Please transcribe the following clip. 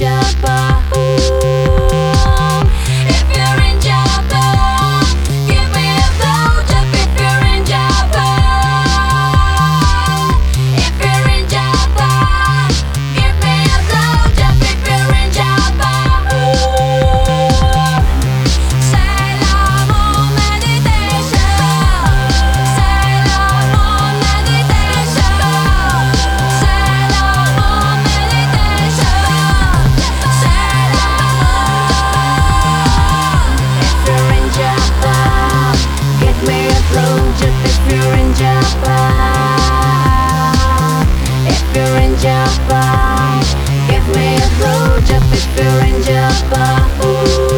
Java. If you're in Java, give me a blowjob. If you're in Java, if you're in Java, give me a blowjob. If you're in Java, Sailor Moon meditation, Sailor Moon meditation, Sailor Moon meditation, Sailor Moon. If you're in Java, give me a blowjob. If you're in Java, if you're in Java, give me a blowjob. If you're in Java.